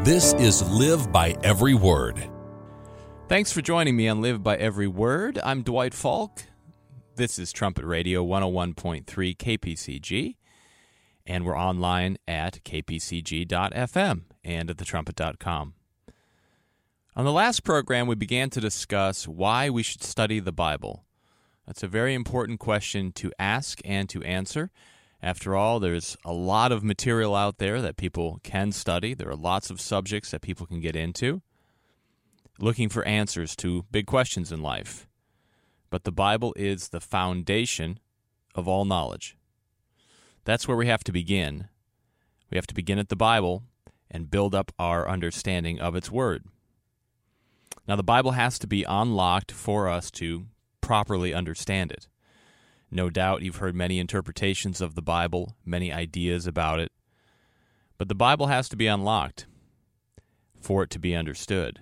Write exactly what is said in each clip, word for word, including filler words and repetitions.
This is Live by Every Word. Thanks for joining me on Live by Every Word. I'm Dwight Falk. This is Trumpet Radio one oh one point three K P C G, and we're online at k p c g dot f m and at the trumpet dot com. On the last program, we began to discuss why we should study the Bible. That's a very important question to ask and to answer. After all, there's a lot of material out there that people can study. There are lots of subjects that people can get into, looking for answers to big questions in life. But the Bible is the foundation of all knowledge. That's where we have to begin. We have to begin at the Bible and build up our understanding of its Word. Now, the Bible has to be unlocked for us to properly understand it. No doubt you've heard many interpretations of the Bible, many ideas about it. But the Bible has to be unlocked for it to be understood.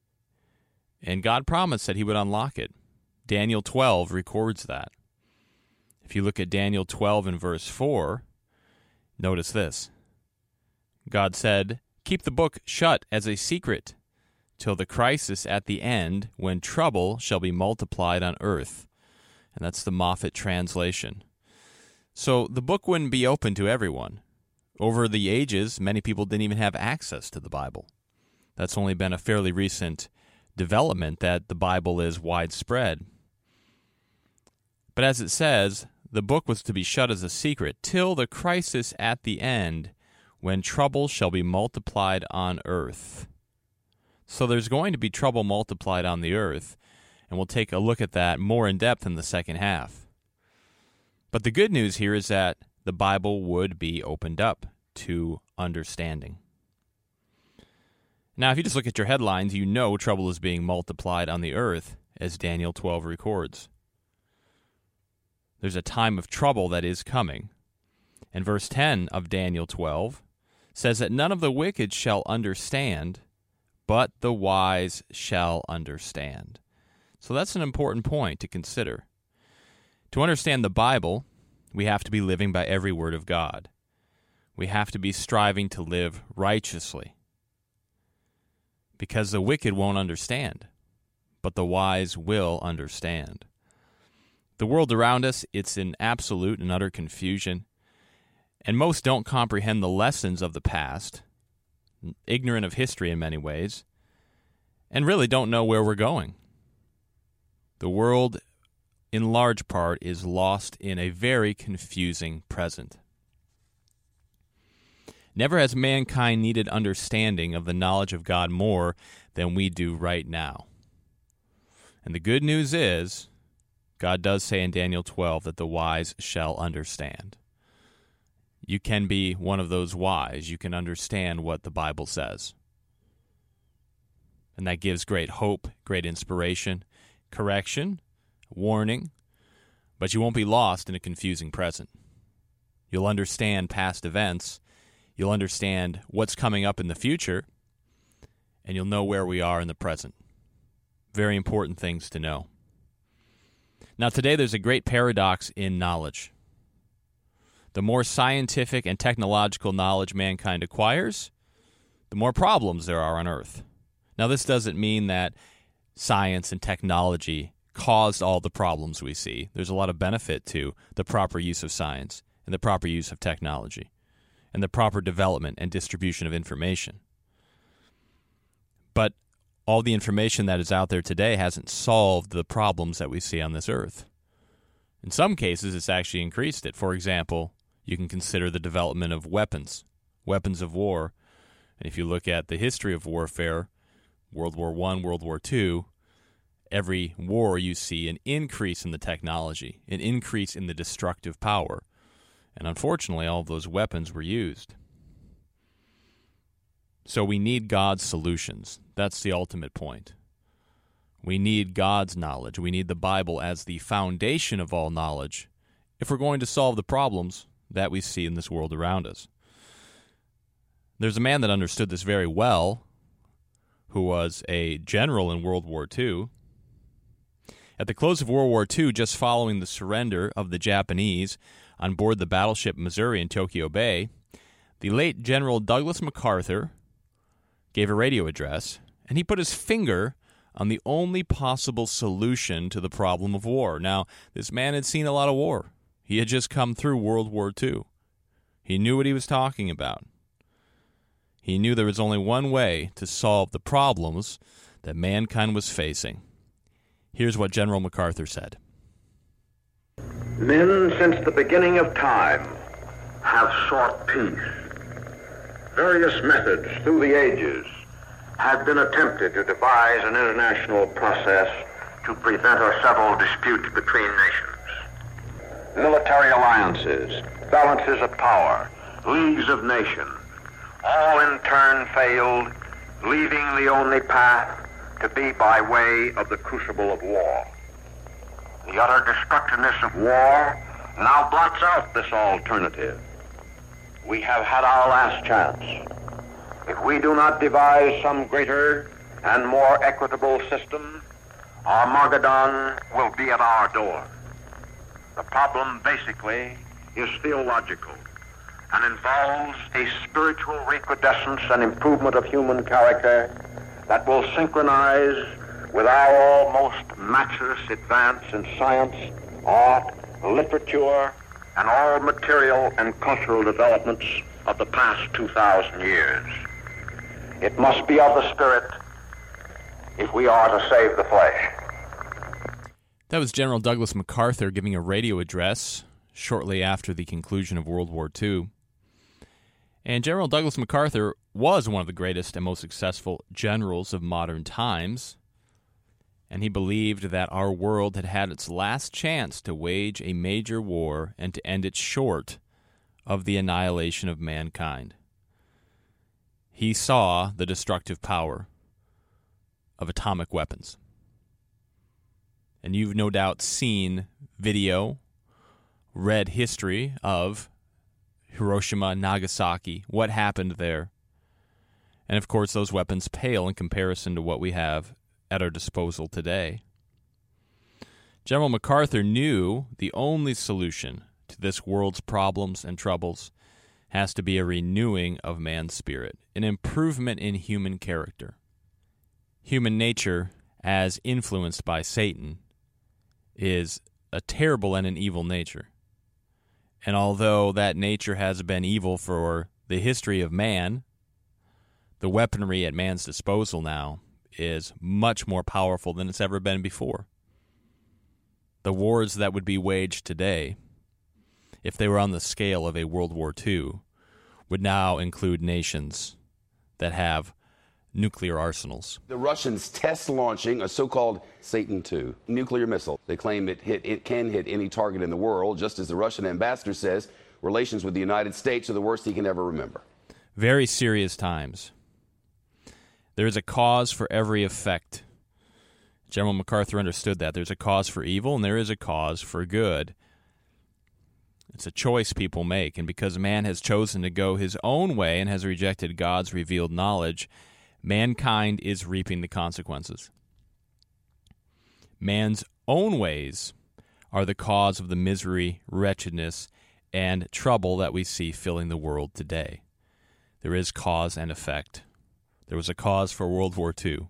And God promised that He would unlock it. Daniel twelve records that. If you look at Daniel twelve and verse four, notice this. God said, "Keep the book shut as a secret till the crisis at the end, when trouble shall be multiplied on earth." And that's the Moffat translation. So the book wouldn't be open to everyone. Over the ages, many people didn't even have access to the Bible. That's only been a fairly recent development that the Bible is widespread. But as it says, the book was to be shut as a secret till the crisis at the end, when trouble shall be multiplied on earth. So there's going to be trouble multiplied on the earth, and we'll take a look at that more in depth in the second half. But the good news here is that the Bible would be opened up to understanding. Now, if you just look at your headlines, you know trouble is being multiplied on the earth, as Daniel twelve records. There's a time of trouble that is coming. And verse ten of Daniel twelve says that none of the wicked shall understand, but the wise shall understand. So that's an important point to consider. To understand the Bible, we have to be living by every word of God. We have to be striving to live righteously, because the wicked won't understand, but the wise will understand. The world around us, it's in absolute and utter confusion, and most don't comprehend the lessons of the past, ignorant of history in many ways, and really don't know where we're going. The world, in large part, is lost in a very confusing present. Never has mankind needed understanding of the knowledge of God more than we do right now. And the good news is, God does say in Daniel twelve that the wise shall understand. You can be one of those wise. You can understand what the Bible says. And that gives great hope, great inspiration, correction, warning, but you won't be lost in a confusing present. You'll understand past events, you'll understand what's coming up in the future, and you'll know where we are in the present. Very important things to know. Now, today there's a great paradox in knowledge. The more scientific and technological knowledge mankind acquires, the more problems there are on Earth. Now, this doesn't mean that science and technology caused all the problems we see. There's a lot of benefit to the proper use of science and the proper use of technology and the proper development and distribution of information. But all the information that is out there today hasn't solved the problems that we see on this earth. In some cases, it's actually increased it. For example, you can consider the development of weapons, weapons of war. And if you look at the history of warfare, World War One, World War Two, every war you see an increase in the technology, an increase in the destructive power. And unfortunately, all of those weapons were used. So we need God's solutions. That's the ultimate point. We need God's knowledge. We need the Bible as the foundation of all knowledge if we're going to solve the problems that we see in this world around us. There's a man that understood this very well, who was a general in World War Two. At the close of World War Two, just following the surrender of the Japanese on board the battleship Missouri in Tokyo Bay, the late General Douglas MacArthur gave a radio address, and he put his finger on the only possible solution to the problem of war. Now, this man had seen a lot of war. He had just come through World War Two. He knew what he was talking about. He knew there was only one way to solve the problems that mankind was facing. Here's what General MacArthur said. Men, since the beginning of time, have sought peace. Various methods through the ages have been attempted to devise an international process to prevent or settle disputes between nations. Military alliances, balances of power, leagues of nations, all in turn failed, leaving the only path to be by way of the crucible of war. The utter destructiveness of war now blots out this alternative. We have had our last chance. If we do not devise some greater and more equitable system, Armageddon will be at our door. The problem basically is theological and involves a spiritual recrudescence and improvement of human character that will synchronize with our almost matchless advance in science, art, literature, and all material and cultural developments of the past two thousand years. It must be of the Spirit if we are to save the flesh. That was General Douglas MacArthur giving a radio address shortly after the conclusion of World War Two. And General Douglas MacArthur was one of the greatest and most successful generals of modern times, and he believed that our world had had its last chance to wage a major war and to end it short of the annihilation of mankind. He saw the destructive power of atomic weapons. And you've no doubt seen video, read history of Hiroshima and Nagasaki, what happened there. And of course, those weapons pale in comparison to what we have at our disposal today. General MacArthur knew the only solution to this world's problems and troubles has to be a renewing of man's spirit, an improvement in human character. Human nature, as influenced by Satan, is a terrible and an evil nature. And although that nature has been evil for the history of man, the weaponry at man's disposal now is much more powerful than it's ever been before. The wars that would be waged today, if they were on the scale of a World War Two, would now include nations that have nuclear arsenals. The Russians test launching a so-called Satan two nuclear missile. They claim it hit it can hit any target in the world, just as the Russian ambassador says relations with the United States are the worst he can ever remember. Very serious times. There is a cause for every effect. General MacArthur understood that. There's a cause for evil and there is a cause for good. It's a choice people make, and because man has chosen to go his own way and has rejected God's revealed knowledge, mankind is reaping the consequences. Man's own ways are the cause of the misery, wretchedness, and trouble that we see filling the world today. There is cause and effect. There was a cause for World War Two.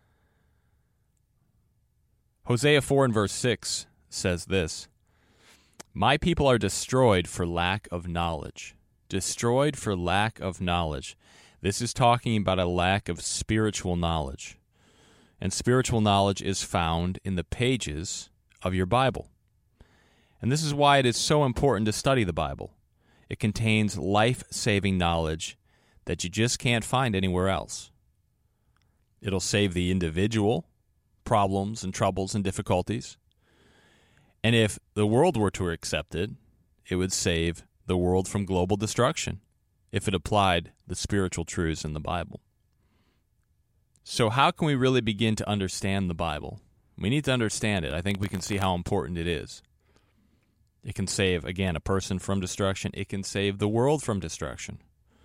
Hosea four and verse six says this, "My people are destroyed for lack of knowledge." Destroyed for lack of knowledge. This is talking about a lack of spiritual knowledge. And spiritual knowledge is found in the pages of your Bible. And this is why it is so important to study the Bible. It contains life-saving knowledge that you just can't find anywhere else. It'll save the individual problems and troubles and difficulties. And if the world were to accept it, it would save the world from global destruction if it applied the spiritual truths in the Bible. So how can we really begin to understand the Bible? We need to understand it. I think we can see how important it is. It can save, again, a person from destruction. It can save the world from destruction.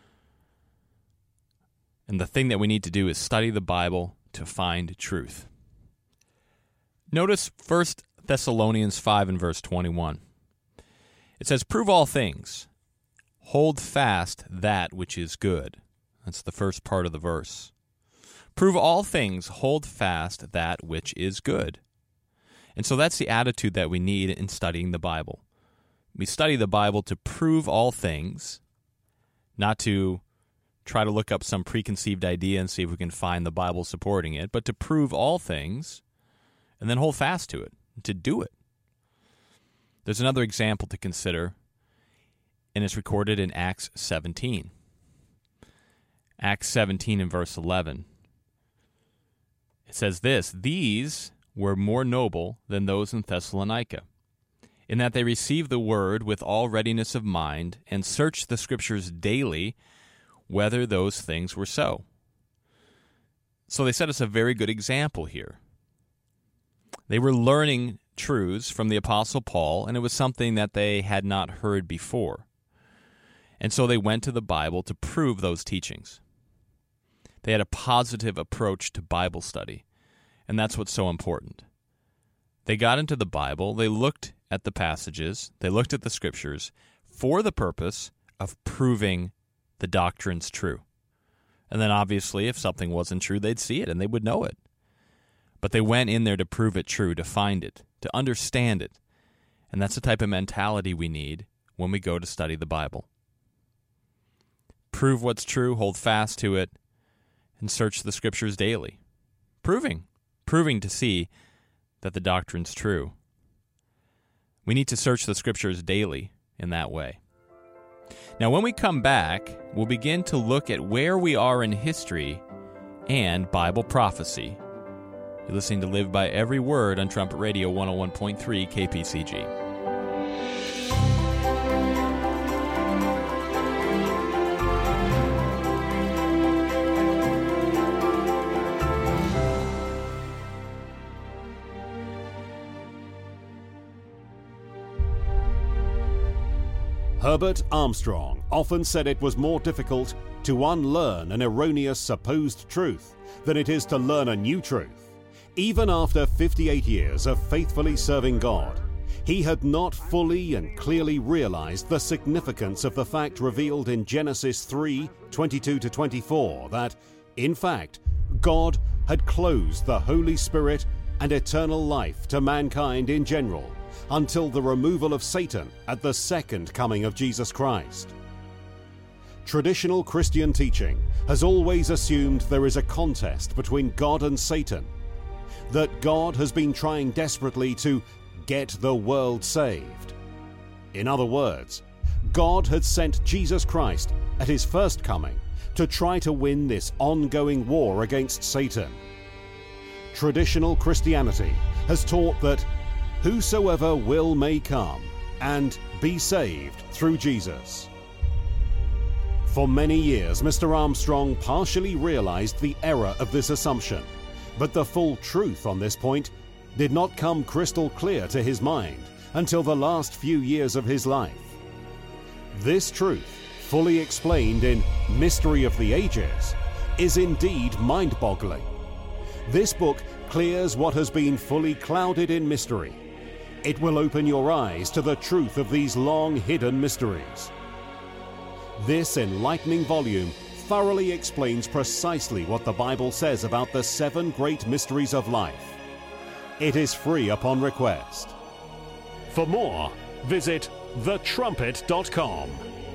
And the thing that we need to do is study the Bible to find truth. Notice First Thessalonians five and verse twenty-one. It says, "Prove all things. Hold fast that which is good." That's the first part of the verse. Prove all things, hold fast that which is good. And so that's the attitude that we need in studying the Bible. We study the Bible to prove all things, not to try to look up some preconceived idea and see if we can find the Bible supporting it, but to prove all things and then hold fast to it, to do it. There's another example to consider, and it's recorded in Acts seventeen. Acts seventeen and verse eleven. It says this, "These were more noble than those in Thessalonica, in that they received the word with all readiness of mind and searched the Scriptures daily whether those things were so." So they set us a very good example here. They were learning truths from the Apostle Paul, and it was something that they had not heard before. And so they went to the Bible to prove those teachings. They had a positive approach to Bible study, and that's what's so important. They got into the Bible, they looked at the passages, they looked at the Scriptures for the purpose of proving the doctrine's true. And then obviously, if something wasn't true, they'd see it and they would know it. But they went in there to prove it true, to find it, to understand it. And that's the type of mentality we need when we go to study the Bible. Prove what's true, hold fast to it, and search the Scriptures daily. Proving, proving to see that the doctrine's true. We need to search the Scriptures daily in that way. Now, when we come back, we'll begin to look at where we are in history and Bible prophecy. You're listening to Live by Every Word on Trumpet Radio one oh one point three K P C G. Herbert Armstrong often said it was more difficult to unlearn an erroneous supposed truth than it is to learn a new truth. Even after fifty-eight years of faithfully serving God, he had not fully and clearly realized the significance of the fact revealed in Genesis three, twenty-two to twenty-four that, in fact, God had closed the Holy Spirit and eternal life to mankind in general until the removal of Satan at the second coming of Jesus Christ. Traditional Christian teaching has always assumed there is a contest between God and Satan, that God has been trying desperately to get the world saved. In other words, God had sent Jesus Christ at his first coming to try to win this ongoing war against Satan. Traditional Christianity has taught that whosoever will may come and be saved through Jesus. For many years, Mister Armstrong partially realized the error of this assumption, but the full truth on this point did not come crystal clear to his mind until the last few years of his life. This truth, fully explained in Mystery of the Ages, is indeed mind-boggling. This book clears what has been fully clouded in mystery. It will open your eyes to the truth of these long-hidden mysteries. This enlightening volume thoroughly explains precisely what the Bible says about the seven great mysteries of life. It is free upon request. For more, visit the trumpet dot com.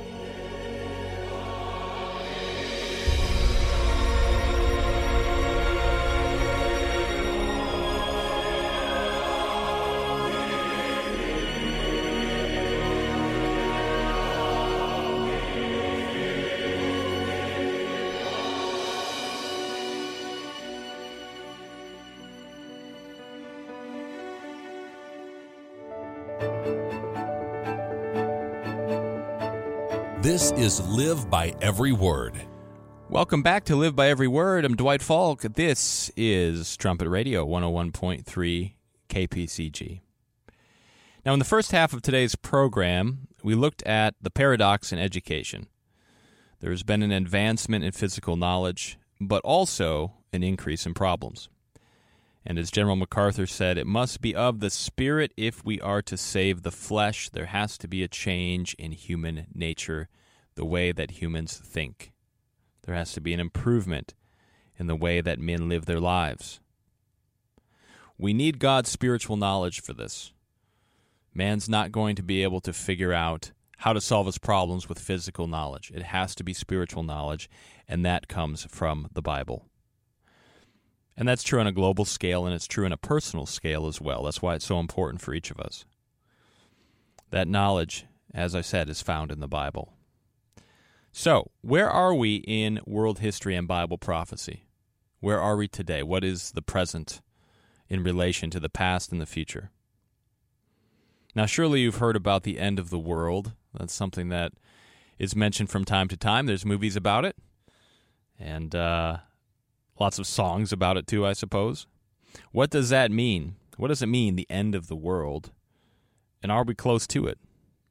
This is Live by Every Word. Welcome back to Live by Every Word. I'm Dwight Falk. This is Trumpet Radio one oh one point three K P C G. Now, in the first half of today's program, we looked at the paradox in education. There's been an advancement in physical knowledge, but also an increase in problems. And as General MacArthur said, it must be of the Spirit if we are to save the flesh. There has to be a change in human nature, the way that humans think. There has to be an improvement in the way that men live their lives. We need God's spiritual knowledge for this. Man's not going to be able to figure out how to solve his problems with physical knowledge. It has to be spiritual knowledge, and that comes from the Bible. And that's true on a global scale, and it's true on a personal scale as well. That's why it's so important for each of us. That knowledge, as I said, is found in the Bible. So, where are we in world history and Bible prophecy? Where are we today? What is the present in relation to the past and the future? Now, surely you've heard about the end of the world. That's something that is mentioned from time to time. There's movies about it, and uh, lots of songs about it too, I suppose. What does that mean? What does it mean, the end of the world? And are we close to it?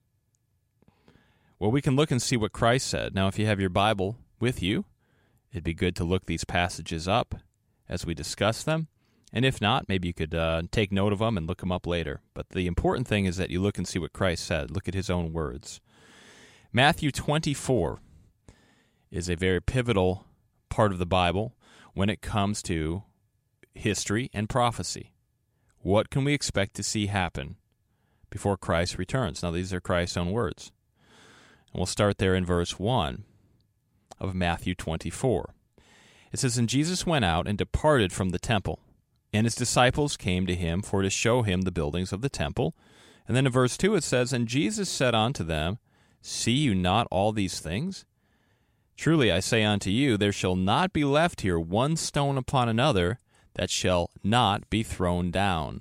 Well, we can look and see what Christ said. Now, if you have your Bible with you, it'd be good to look these passages up as we discuss them. And if not, maybe you could uh, take note of them and look them up later. But the important thing is that you look and see what Christ said. Look at his own words. Matthew twenty-four is a very pivotal part of the Bible when it comes to history and prophecy. What can we expect to see happen before Christ returns? Now, these are Christ's own words. And we'll start there in verse one of Matthew twenty-four. It says, "And Jesus went out and departed from the temple, and his disciples came to him for to show him the buildings of the temple." And then in verse two it says, "And Jesus said unto them, See you not all these things? Truly I say unto you, there shall not be left here one stone upon another that shall not be thrown down."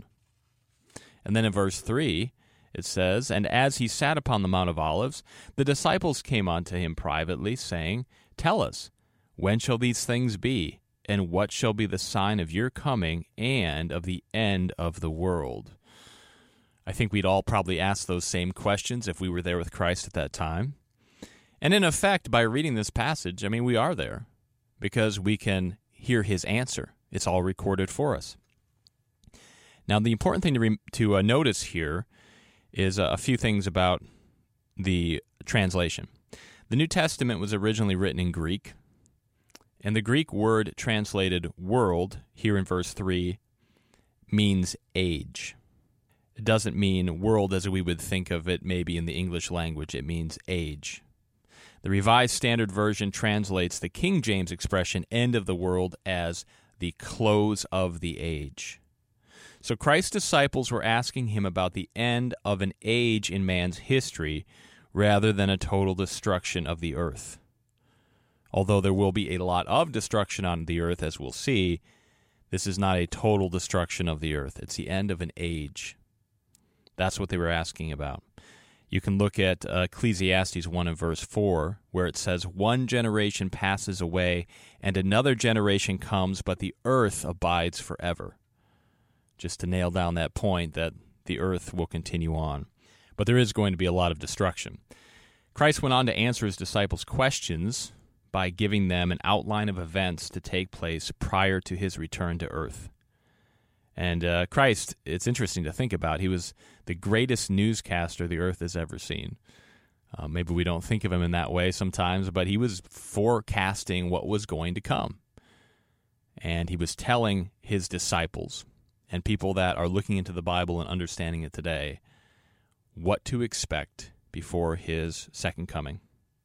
And then in verse three it says, "And as he sat upon the Mount of Olives, the disciples came unto him privately, saying, Tell us, when shall these things be? And what shall be the sign of your coming and of the end of the world?" I think we'd all probably ask those same questions if we were there with Christ at that time. And in effect, by reading this passage, I mean, we are there because we can hear his answer. It's all recorded for us. Now, the important thing to, re- to uh, notice here is uh, a few things about the translation. The New Testament was originally written in Greek, and the Greek word translated world here in verse three means age. It doesn't mean world as we would think of it maybe in the English language. It means age. The Revised Standard Version translates the King James expression end of the world as the close of the age. So Christ's disciples were asking him about the end of an age in man's history rather than a total destruction of the earth. Although there will be a lot of destruction on the earth, as we'll see, this is not a total destruction of the earth. It's the end of an age. That's what they were asking about. You can look at uh, Ecclesiastes one and verse four, where it says, "One generation passes away, and another generation comes, but the earth abides forever." Just to nail down that point that the earth will continue on. But there is going to be a lot of destruction. Christ went on to answer his disciples' questions by giving them an outline of events to take place prior to his return to earth. And uh, Christ, it's interesting to think about, he was the greatest newscaster the earth has ever seen. Uh, maybe we don't think of him in that way sometimes, but he was forecasting what was going to come. And he was telling his disciples and people that are looking into the Bible and understanding it today what to expect before his second coming.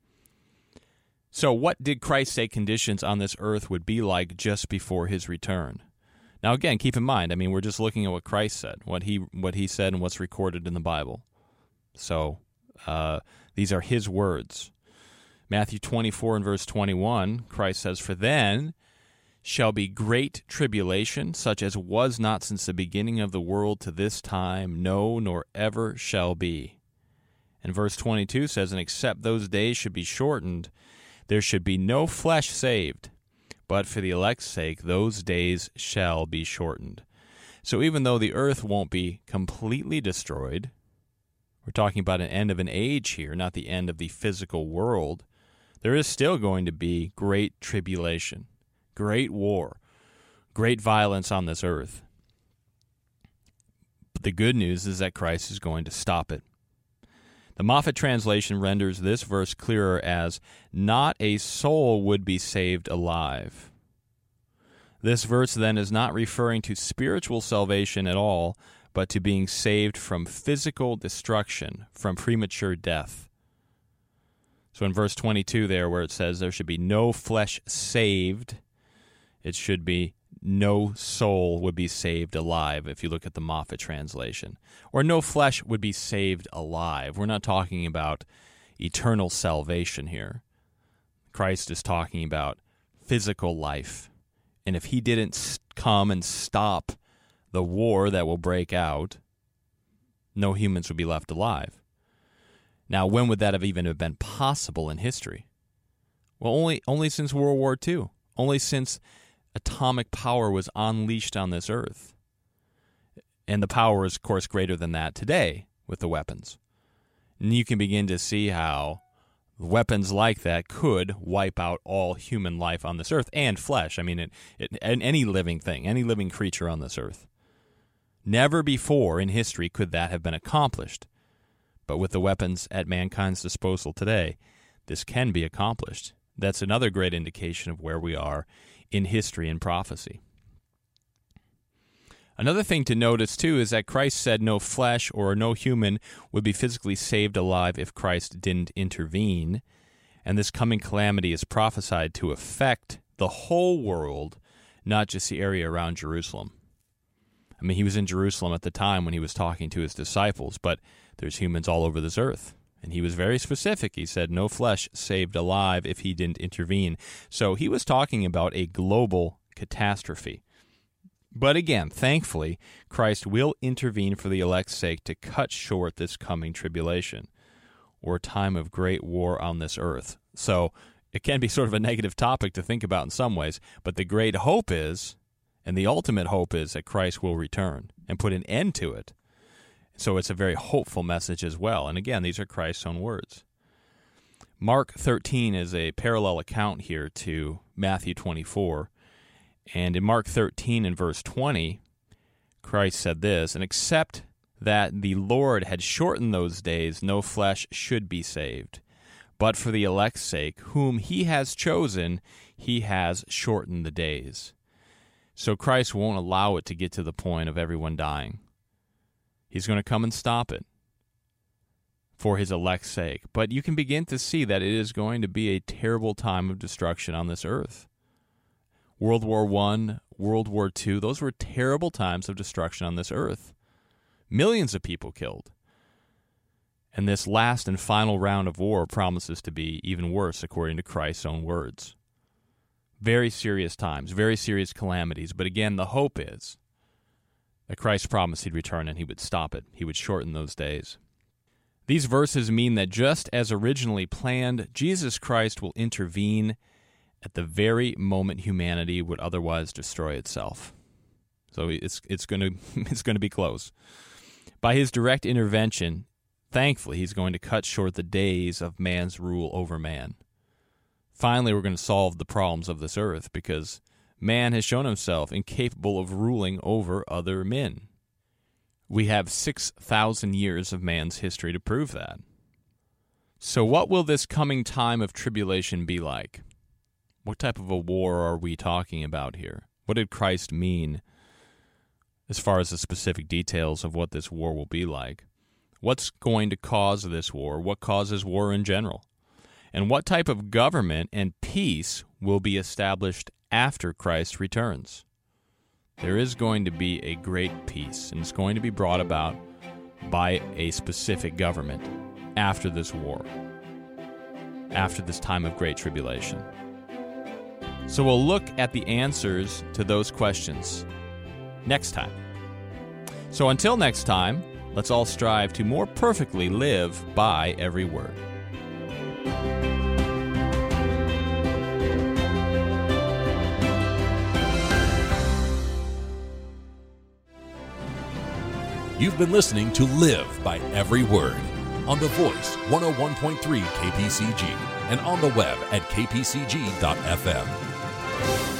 So what did Christ say conditions on this earth would be like just before his return? Now, again, keep in mind, I mean, we're just looking at what Christ said, what he what he said and what's recorded in the Bible. So uh, these are his words. Matthew twenty-four and verse twenty-one, Christ says, "For then shall be great tribulation, such as was not since the beginning of the world to this time, no, nor ever shall be." And verse twenty-two says, "And except those days should be shortened, there should be no flesh saved. But for the elect's sake, those days shall be shortened." So even though the earth won't be completely destroyed, we're talking about an end of an age here, not the end of the physical world, there is still going to be great tribulation, great war, great violence on this earth. But the good news is that Christ is going to stop it. The Moffat translation renders this verse clearer as, "Not a soul would be saved alive." This verse then is not referring to spiritual salvation at all, but to being saved from physical destruction, from premature death. So in verse twenty-two there, where it says there should be no flesh saved, it should be no soul would be saved alive, if you look at the Moffat translation. Or no flesh would be saved alive. We're not talking about eternal salvation here. Christ is talking about physical life. And if he didn't come and stop the war that will break out, no humans would be left alive. Now, when would that have even have been possible in history? Well, only only since World War Two. Only since atomic power was unleashed on this earth. And the power is, of course, greater than that today with the weapons. And you can begin to see how weapons like that could wipe out all human life on this earth and flesh. I mean, it, it, any living thing, any living creature on this earth. Never before in history could that have been accomplished. But with the weapons at mankind's disposal today, this can be accomplished. That's another great indication of where we are in history and prophecy. Another thing to notice, too, is that Christ said no flesh or no human would be physically saved alive if Christ didn't intervene. And this coming calamity is prophesied to affect the whole world, not just the area around Jerusalem. I mean, he was in Jerusalem at the time when he was talking to his disciples, but there's humans all over this earth. And he was very specific. He said no flesh saved alive if he didn't intervene. So he was talking about a global catastrophe. But again, thankfully, Christ will intervene for the elect's sake to cut short this coming tribulation, or time of great war on this earth. So it can be sort of a negative topic to think about in some ways, but the great hope is, and the ultimate hope is, that Christ will return and put an end to it. So it's a very hopeful message as well. And again, these are Christ's own words. Mark thirteen is a parallel account here to Matthew twenty-four. And in Mark thirteen and verse twenty, Christ said this, "And except that the Lord had shortened those days, no flesh should be saved. But for the elect's sake, whom he has chosen, he has shortened the days." So Christ won't allow it to get to the point of everyone dying. He's going to come and stop it for his elect's sake. But you can begin to see that it is going to be a terrible time of destruction on this earth. World War One, World War Two, those were terrible times of destruction on this earth. Millions of people killed. And this last and final round of war promises to be even worse, according to Christ's own words. Very serious times, very serious calamities. But again, the hope is that Christ promised he'd return and he would stop it. He would shorten those days. These verses mean that just as originally planned, Jesus Christ will intervene at the very moment humanity would otherwise destroy itself. So it's it's going to it's going to be close. By his direct intervention, thankfully, he's going to cut short the days of man's rule over man. Finally, we're going to solve the problems of this earth because man has shown himself incapable of ruling over other men. We have six thousand years of man's history to prove that. So what will this coming time of tribulation be like? What type of a war are we talking about here? What did Christ mean as far as the specific details of what this war will be like? What's going to cause this war? What causes war in general? And what type of government and peace will be established after Christ returns? There is going to be a great peace, and it's going to be brought about by a specific government after this war, after this time of great tribulation. So we'll look at the answers to those questions next time. So until next time, let's all strive to more perfectly live by every word. You've been listening to Live by Every Word on The Voice one oh one point three K P C G and on the web at k p c g dot f m.